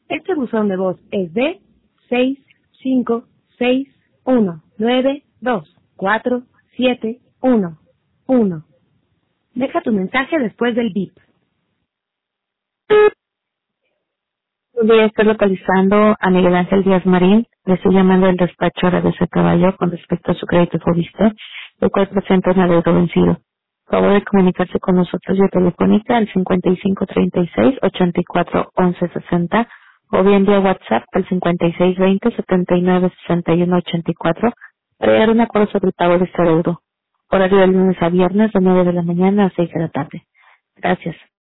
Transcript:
Este buzón de voz es de 65619247111. Deja tu mensaje después del bip. Voy a estar localizando a Miguel Ángel Díaz Marín. Le estoy llamando del despacho de ese caballo con respecto a su crédito Fobiste, el cual presenta un adeudo vencido. Por favor de comunicarse con nosotros vía telefónica al 5536-841160 o bien vía WhatsApp al 5620-796184 para llegar a un acuerdo sobre el pago de este adeudo. Horario de lunes a viernes de 9 de la mañana a 6 de la tarde. Gracias.